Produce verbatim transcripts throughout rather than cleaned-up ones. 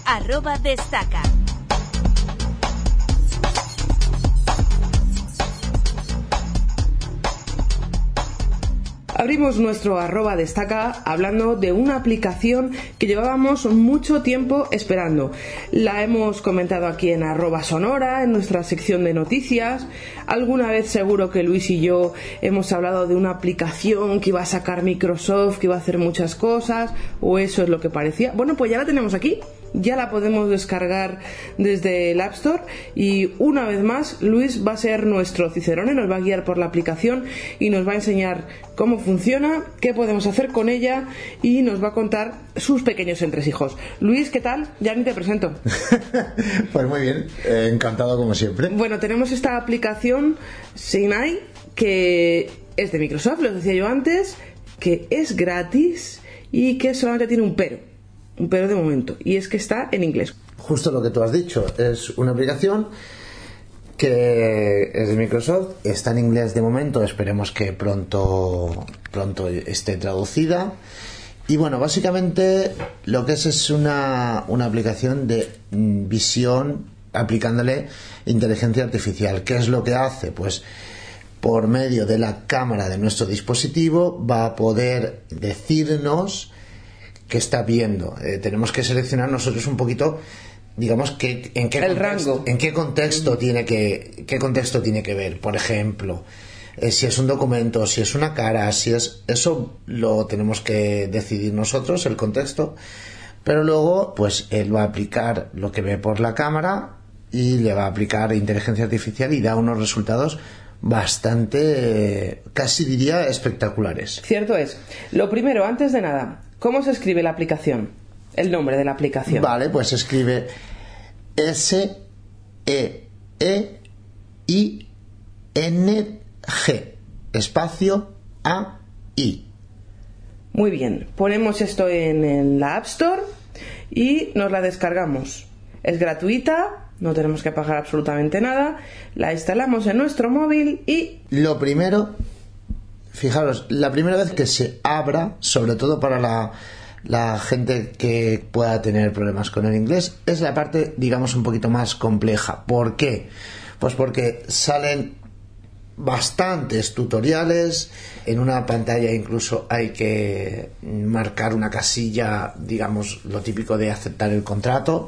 arroba destaca. Abrimos nuestro arroba destaca hablando de una aplicación que llevábamos mucho tiempo esperando. La hemos comentado aquí en arroba sonora, en nuestra sección de noticias. Alguna vez seguro que Luis y yo hemos hablado de una aplicación que iba a sacar Microsoft, que iba a hacer muchas cosas, o eso es lo que parecía. Bueno, pues ya la tenemos aquí. Ya la podemos descargar desde el App Store y una vez más Luis va a ser nuestro cicerone, nos va a guiar por la aplicación y nos va a enseñar cómo funciona, qué podemos hacer con ella y nos va a contar sus pequeños entresijos. Luis, ¿qué tal? Ya ni te presento. Pues muy bien, eh, encantado como siempre. Bueno, tenemos esta aplicación Sinai que es de Microsoft, lo decía yo antes, que es gratis y que solamente tiene un pero. Un pero de momento, y es que está en inglés. Justo lo que tú has dicho, es una aplicación que es de Microsoft, está en inglés de momento, esperemos que pronto, pronto esté traducida. Y bueno, básicamente lo que es es una, una aplicación de visión aplicándole inteligencia artificial. ¿Qué es lo que hace? Pues por medio de la cámara de nuestro dispositivo va a poder decirnos que está viendo. Eh, tenemos que seleccionar nosotros un poquito, digamos, que, en qué el contexto, rango. en qué contexto tiene que qué contexto tiene que ver. Por ejemplo, eh, si es un documento, si es una cara, si es eso lo tenemos que decidir nosotros, el contexto. Pero luego, pues él va a aplicar lo que ve por la cámara y le va a aplicar inteligencia artificial y da unos resultados bastante, eh, casi diría, espectaculares. Cierto es. Lo primero, antes de nada, ¿cómo se escribe la aplicación? El nombre de la aplicación. Vale, pues se escribe S E E I N G espacio A I. Muy bien, ponemos esto en, en la App Store y nos la descargamos. Es gratuita, no tenemos que pagar absolutamente nada. La instalamos en nuestro móvil y... Lo primero, fijaros, la primera vez que se abra, sobre todo para la, la gente que pueda tener problemas con el inglés, es la parte, digamos, un poquito más compleja. ¿Por qué? Pues porque salen bastantes tutoriales, en una pantalla incluso hay que marcar una casilla, digamos, lo típico de aceptar el contrato,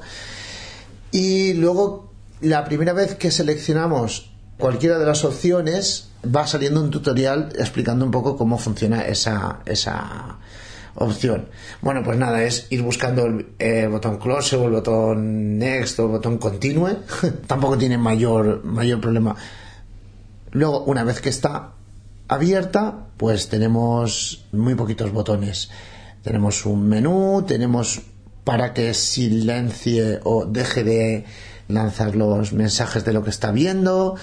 y luego la primera vez que seleccionamos cualquiera de las opciones va saliendo un tutorial explicando un poco cómo funciona esa, esa opción. Bueno, pues nada, es ir buscando el eh, botón close o el botón next o el botón continue. Tampoco tiene mayor, mayor problema. Luego, una vez que está abierta, pues tenemos muy poquitos botones. Tenemos un menú, tenemos para que silencie o deje de lanzar los mensajes de lo que está viendo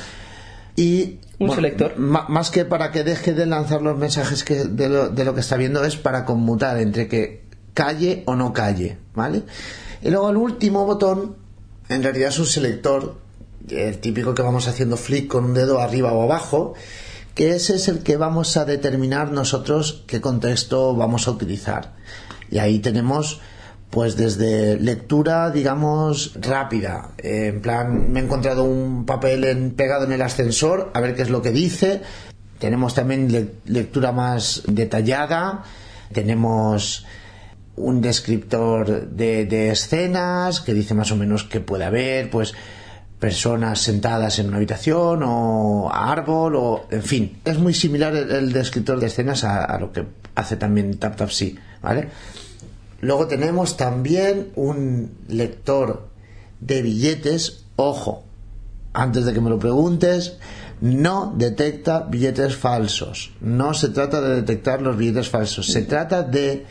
y un bueno, selector. M- más que para que deje de lanzar los mensajes que de, lo, de lo que está viendo, es para conmutar entre que calle o no calle, ¿vale? Y luego el último botón en realidad es un selector, el típico que vamos haciendo flick con un dedo arriba o abajo, que ese es el que vamos a determinar nosotros qué contexto vamos a utilizar. Y ahí tenemos pues desde lectura, digamos, rápida, eh, en plan, me he encontrado un papel en, pegado en el ascensor, a ver qué es lo que dice. Tenemos también le- lectura más detallada, tenemos un descriptor de, de escenas que dice más o menos qué puede haber, pues personas sentadas en una habitación o árbol, o en fin, es muy similar el, el descriptor de escenas a, a lo que hace también TapTapSee, ¿vale? Luego tenemos también un lector de billetes. Ojo, antes de que me lo preguntes, no detecta billetes falsos. No se trata de detectar los billetes falsos. Se trata de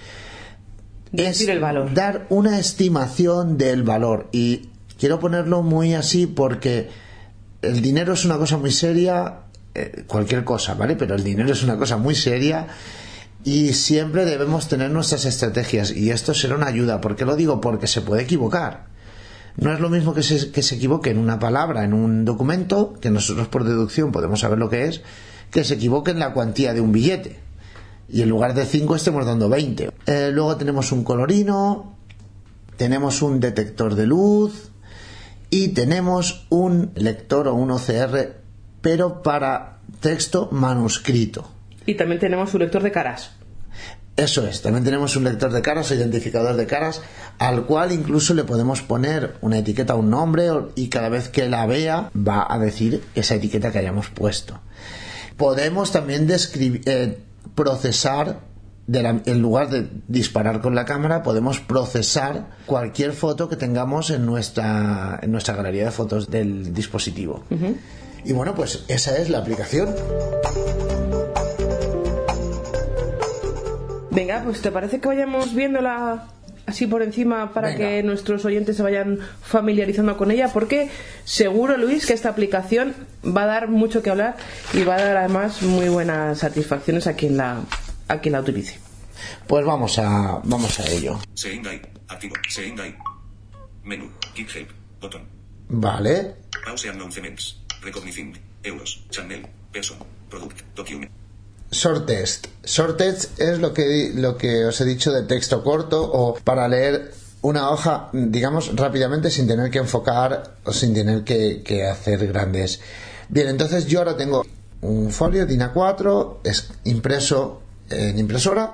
decir el valor, dar una estimación del valor. Y quiero ponerlo muy así porque el dinero es una cosa muy seria, eh, cualquier cosa, ¿vale? Pero el dinero es una cosa muy seria. Y siempre debemos tener nuestras estrategias, y esto será una ayuda. ¿Por qué lo digo? Porque se puede equivocar. No es lo mismo que se, que se equivoque en una palabra, en un documento, que nosotros por deducción podemos saber lo que es, que se equivoque en la cuantía de un billete y en lugar de cinco estemos dando veinte. Eh, luego tenemos un colorino, tenemos un detector de luz y tenemos un lector o un O C R, pero para texto manuscrito. Y también tenemos un lector de caras. Eso es, también tenemos un lector de caras o identificador de caras, al cual incluso le podemos poner una etiqueta, un nombre, y cada vez que la vea va a decir esa etiqueta que hayamos puesto. Podemos también describir, eh, procesar, de la, en lugar de disparar con la cámara, podemos procesar cualquier foto que tengamos en nuestra, en nuestra galería de fotos del dispositivo. Uh-huh. Y bueno, pues esa es la aplicación. Venga, pues ¿te parece que vayamos viéndola así por encima para Venga. que nuestros oyentes se vayan familiarizando con ella? Porque seguro, Luis, que esta aplicación va a dar mucho que hablar y va a dar además muy buenas satisfacciones a quien la, a quien la utilice. Pues vamos a, vamos a ello. Seindai, activo, Seindai. Menú, Keep Help, botón. Vale. Pause announcements, Recognizing, Euros, Channel, Person, Product, Document. Short text. Short text es lo que, lo que os he dicho de texto corto, o para leer una hoja, digamos, rápidamente sin tener que enfocar o sin tener que, que hacer grandes. Bien, entonces yo ahora tengo un folio de I N A cuatro, es impreso en impresora,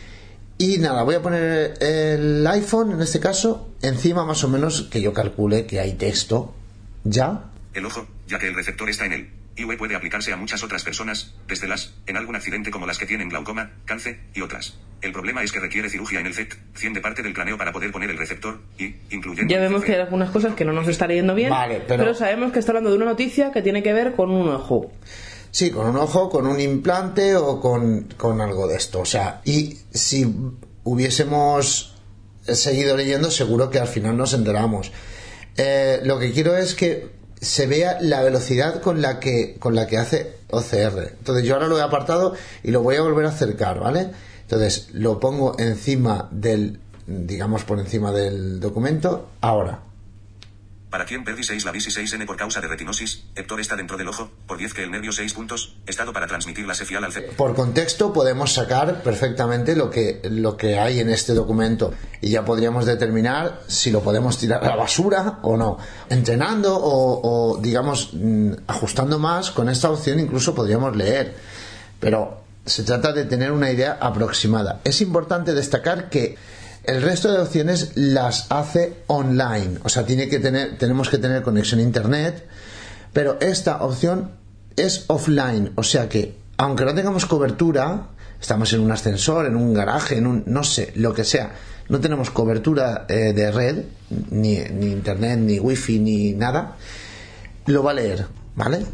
y nada, voy a poner el iPhone, en este caso, encima más o menos que yo calcule que hay texto ya. El ojo, ya que el receptor está en él. I V puede aplicarse a muchas otras personas, desde las, en algún accidente como las que tienen glaucoma, cáncer, y otras. El problema es que requiere cirugía en el C E T, cien de parte del planeo para poder poner el receptor, y, incluyendo... Ya vemos que hay algunas cosas que no nos está leyendo bien, vale, pero... pero sabemos que está hablando de una noticia que tiene que ver con un ojo. Sí, con un ojo, con un implante o con, con algo de esto. O sea, y si hubiésemos seguido leyendo, seguro que al final nos enteramos. Eh, lo que quiero es que se vea la velocidad con la que con la que hace O C R. Entonces yo ahora lo he apartado y lo voy a volver a acercar, ¿vale? Entonces lo pongo encima del, digamos por encima del documento, ahora. Para quien perdí seis la visi seis ene por causa de retinosis, Hector está dentro del ojo, por diez que el nervio seis puntos, estado para transmitir la cefial al cerebro. Por contexto podemos sacar perfectamente lo que, lo que hay en este documento y ya podríamos determinar si lo podemos tirar a la basura o no. Entrenando o, o digamos ajustando más con esta opción incluso podríamos leer, pero se trata de tener una idea aproximada. Es importante destacar que el resto de opciones las hace online, o sea, tiene que tener, tenemos que tener conexión a internet, pero esta opción es offline, o sea que aunque no tengamos cobertura, estamos en un ascensor, en un garaje, en un no sé, lo que sea, no tenemos cobertura eh, de red, ni, ni internet, ni wifi, ni nada, lo va a leer, ¿vale?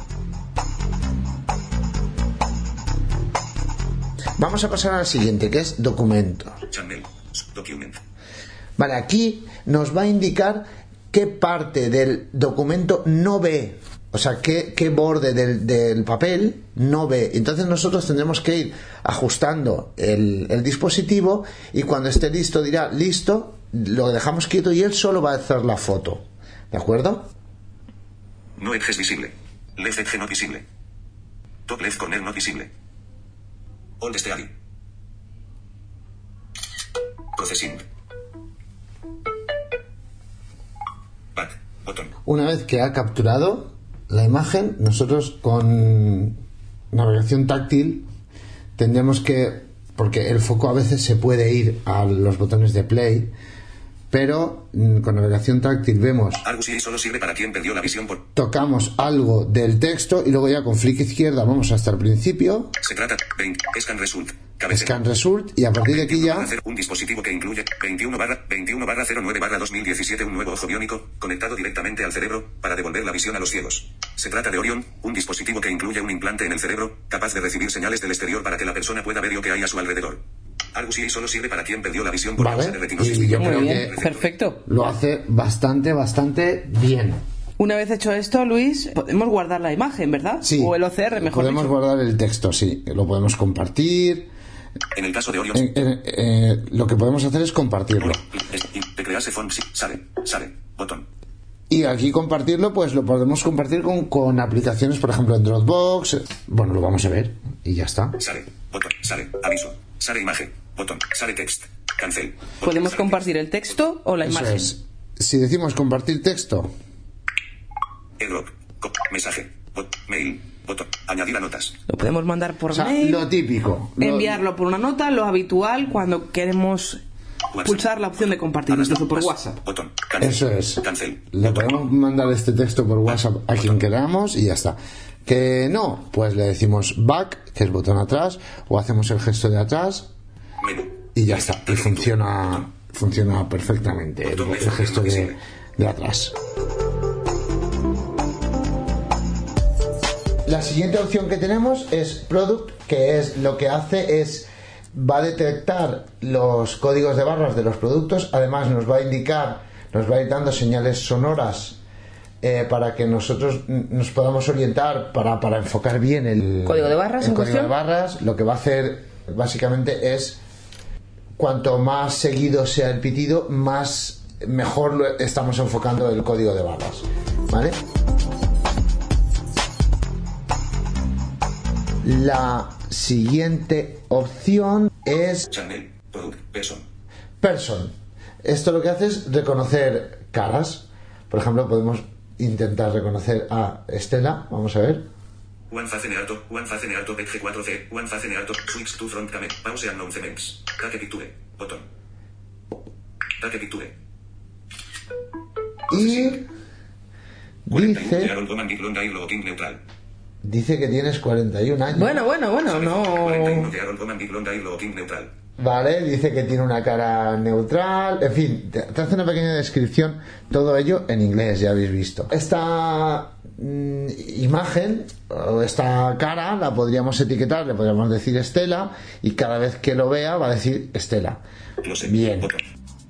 Vamos a pasar a la siguiente, que es documento. Channel. Document. Vale, aquí nos va a indicar qué parte del documento no ve, o sea, qué, qué borde del, del papel no ve. Entonces nosotros tendremos que ir ajustando el, el dispositivo y cuando esté listo dirá listo, lo dejamos quieto y él solo va a hacer la foto. ¿De acuerdo? No edges visible. Left edge not visible. Top left corner not visible. All steady. Processing. Back. Botón. Una vez que ha capturado la imagen, nosotros con navegación táctil tendremos que, porque el foco a veces se puede ir a los botones de play, pero con navegación táctil vemos, Algo sí solo sirve para quien perdió la visión por... tocamos algo del texto y luego ya con flick izquierda vamos hasta el principio. Se trata de Scan Result. Cabecera. Scan Result y a partir de aquí ya un dispositivo que incluye veintiuno barra cero nueve barra dos mil diecisiete, un nuevo ojo biónico conectado directamente al cerebro para devolver la visión a los ciegos. Se trata de Orion, un dispositivo que incluye un implante en el cerebro capaz de recibir señales del exterior para que la persona pueda ver lo que hay a su alrededor. Algo sí solo sirve para quien perdió la visión por causa de retinosis. Y yo creo Muy bien, que perfecto. Lo hace bastante, bastante bien. Una vez hecho esto, Luis, podemos guardar la imagen, ¿verdad? Sí. O el O C R, mejor podemos dicho. guardar el texto, sí. Lo podemos compartir. En el caso de Orion, Eh, eh, eh, lo que podemos hacer es compartirlo. de crearse font, sí, sale, sale, botón. Y aquí compartirlo, pues lo podemos compartir con, con aplicaciones, por ejemplo, en Dropbox. Bueno, lo vamos a ver y ya está. Sale, botón, sale, aviso, sale imagen, botón, sale text, Cancel. Podemos compartir el texto o la Eso imagen. es. Si decimos compartir texto, Airdrop. Co- mensaje. Bot- mail. Botón. Añadir a notas. Lo podemos mandar por o sea, mail, lo típico. lo- enviarlo por una nota, lo habitual cuando queremos WhatsApp. pulsar la opción de compartir, incluso por WhatsApp. Botón. Cancel. Eso es. Cancel. Le podemos mandar este texto por WhatsApp a quien queramos y ya está. Que no, pues le decimos back, que es botón atrás, o hacemos el gesto de atrás Menú. y ya está. Y funciona, funciona perfectamente el, el gesto de, de atrás. La siguiente opción que tenemos es Product, que es lo que hace es va a detectar los códigos de barras de los productos, además nos va a indicar, nos va a ir dando señales sonoras eh, para que nosotros nos podamos orientar para, para enfocar bien el ¿Código de barras el en código de cuestión? barras. Lo que va a hacer básicamente es cuanto más seguido sea el pitido, más mejor lo estamos enfocando el código de barras, ¿vale? La siguiente opción es Channel. Product. Person. Person. Esto lo que hace es reconocer caras. Por ejemplo, podemos intentar reconocer a Estela. Vamos a ver. One face nearto. One face nearto. P G cuatro C. One face nearto. Switch to front camera. Pause announcements. Take picture. Botón. Take picture. Y dice, Aaron Roman Big Long Air Logo King neutral. dice que tienes cuarenta y un años. Bueno, bueno, bueno, no. cuarenta y uno de Aaron Roman Big Long Air Logo King neutral. Vale, dice que tiene una cara neutral. En fin, te, te hace una pequeña descripción. Todo ello en inglés, ya habéis visto. Esta mm, imagen o esta cara la podríamos etiquetar, le podríamos decir Estela, y cada vez que lo vea va a decir Estela. Close. Bien. Botón.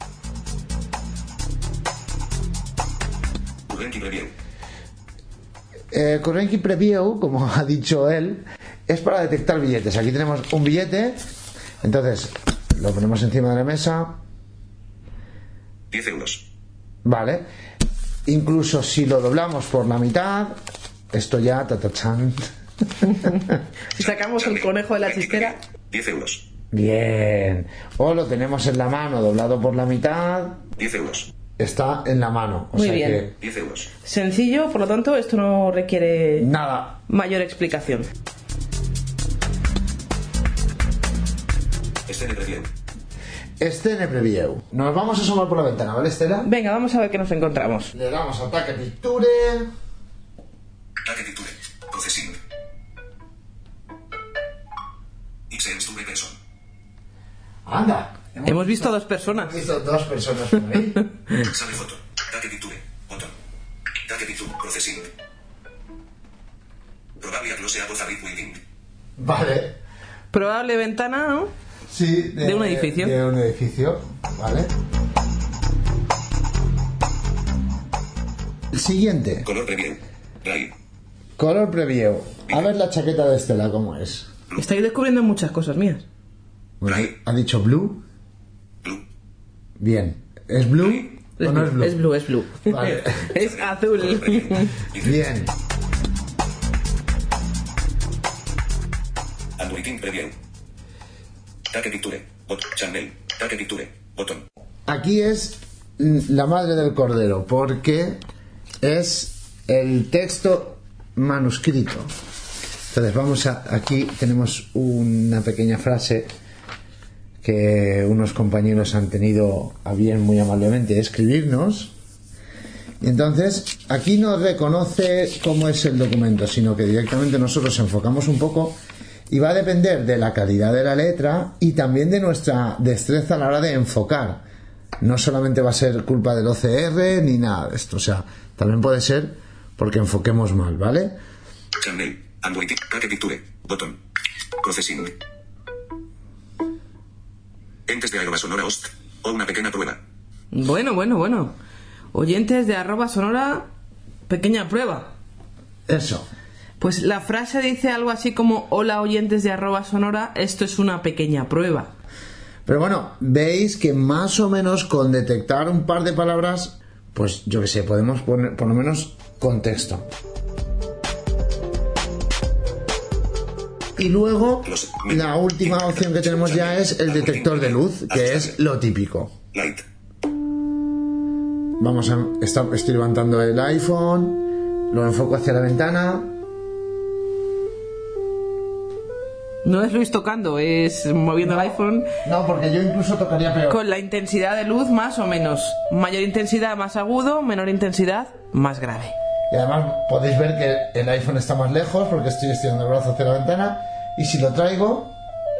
Current Preview. Eh, Currency Preview, como ha dicho él, es para detectar billetes. Aquí tenemos un billete, entonces lo ponemos encima de la mesa. diez euros. Vale. Incluso si lo doblamos por la mitad, esto ya, tatachan. Si sacamos el conejo de la chistera. diez euros. Bien. O lo tenemos en la mano doblado por la mitad, diez euros. está en la mano. O Muy sea bien. que diez euros. Sencillo, por lo tanto, esto no requiere nada. mayor explicación. Scene Preview. Scene Preview. Nos vamos a asomar por la ventana, ¿vale, Estela? Venga, vamos a ver qué nos encontramos. Le damos a Take Picture. Take picture. Processing. Ixens to person. Anda. Hemos visto a dos personas. Hemos visto dos personas por ahí. Sale foto. Take picture. Botón. Take picture. Processing. Probably a close up of a big building. Vale. Probable ventana, ¿no? Sí, De un edificio. De un edificio, vale. El siguiente. Color Preview. Gray. Color Preview. A ver la chaqueta de Estela, ¿cómo es? Estoy descubriendo muchas cosas mías. Bueno, Gray. ¿ha dicho blue? Blue. Bien. ¿Es blue Es o no es blue, blue? es blue, es blue. Vale. Es azul. Color Preview. Bien. Android Preview. Take picture. Bot. Channel. Take picture. Botón. Aquí es la madre del cordero, porque es el texto manuscrito. Entonces vamos a... Aquí tenemos una pequeña frase que unos compañeros han tenido a bien muy amablemente escribirnos. Y entonces aquí no reconoce cómo es el documento, sino que directamente nosotros enfocamos un poco y va a depender de la calidad de la letra y también de nuestra destreza a la hora de enfocar. No solamente va a ser culpa del O C R ni nada de esto, o sea, también puede ser porque enfoquemos mal, ¿vale? Channel. Android. Take picture. Botón. Processing. Entes de arroba sonora host. O una pequeña prueba. Bueno, bueno, bueno. Oyentes de arroba sonora, pequeña prueba. Eso. Pues la frase dice algo así como: hola oyentes de arroba sonora, esto es una pequeña prueba. Pero bueno, veis que más o menos con detectar un par de palabras, pues yo que sé, podemos poner por lo menos contexto. Y luego la última opción que tenemos ya es el detector de luz, que es lo típico. Light. Vamos a está, estoy levantando el iPhone, lo enfoco hacia la ventana. No es Luis tocando, es moviendo no, el iPhone. No, porque yo incluso tocaría peor. Con la intensidad de luz más o menos. Mayor intensidad más agudo, menor intensidad más grave. Y además podéis ver que el iPhone está más lejos porque estoy estirando el brazo hacia la ventana. Y si lo traigo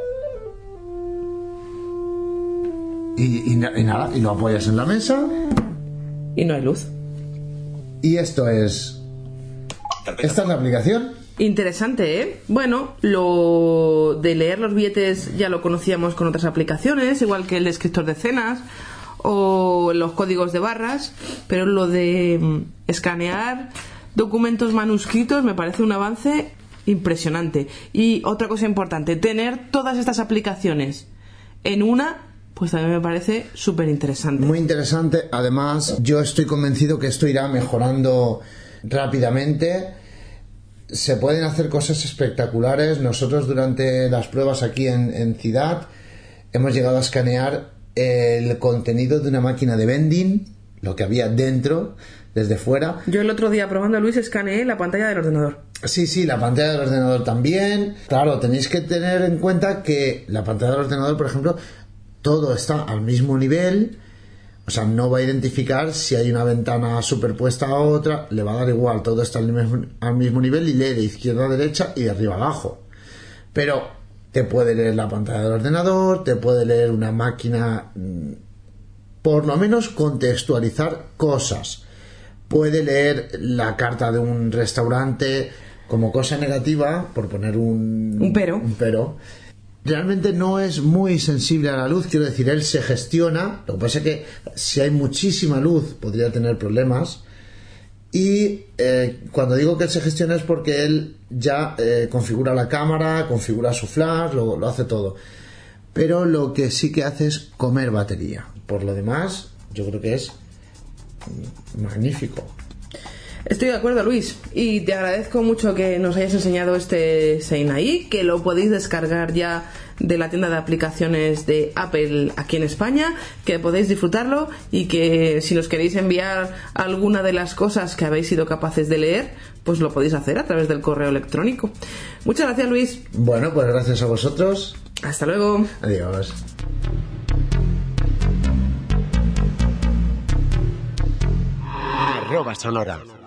y, y, y nada, y lo apoyas en la mesa y no hay luz. Y esto es... Esta es la aplicación. Interesante, ¿eh? Bueno, lo de leer los billetes ya lo conocíamos con otras aplicaciones, igual que el descriptor de escenas o los códigos de barras, pero lo de mm, escanear documentos manuscritos me parece un avance impresionante. Y otra cosa importante, tener todas estas aplicaciones en una, pues también me parece súper interesante. Muy interesante. Además, yo estoy convencido que esto irá mejorando rápidamente. Se pueden hacer cosas espectaculares. Nosotros durante las pruebas aquí en, en Ciudad hemos llegado a escanear el contenido de una máquina de vending, lo que había dentro, desde fuera. Yo el otro día probando, Luis, escaneé la pantalla del ordenador. Sí, sí, la pantalla del ordenador también. Claro, tenéis que tener en cuenta que la pantalla del ordenador, por ejemplo, todo está al mismo nivel. O sea, no va a identificar si hay una ventana superpuesta a otra, le va a dar igual, todo está al mismo, al mismo nivel y lee de izquierda a derecha y de arriba a abajo. Pero te puede leer la pantalla del ordenador, te puede leer una máquina, por lo menos contextualizar cosas. Puede leer la carta de un restaurante como cosa negativa, por poner un, un pero. Un pero. Realmente no es muy sensible a la luz, quiero decir, él se gestiona. Lo que pasa es que si hay muchísima luz podría tener problemas. Y eh, cuando digo que él se gestiona es porque él ya eh, configura la cámara, configura su flash, lo, lo hace todo. Pero lo que sí que hace es comer batería. Por lo demás, yo creo que es magnífico. Estoy de acuerdo, Luis, y te agradezco mucho que nos hayas enseñado este Seinai, que lo podéis descargar ya de la tienda de aplicaciones de Apple aquí en España, que podéis disfrutarlo y que si nos queréis enviar alguna de las cosas que habéis sido capaces de leer, pues lo podéis hacer a través del correo electrónico. Muchas gracias, Luis. Bueno, pues gracias a vosotros. Hasta luego. Adiós. Arroba Sonora.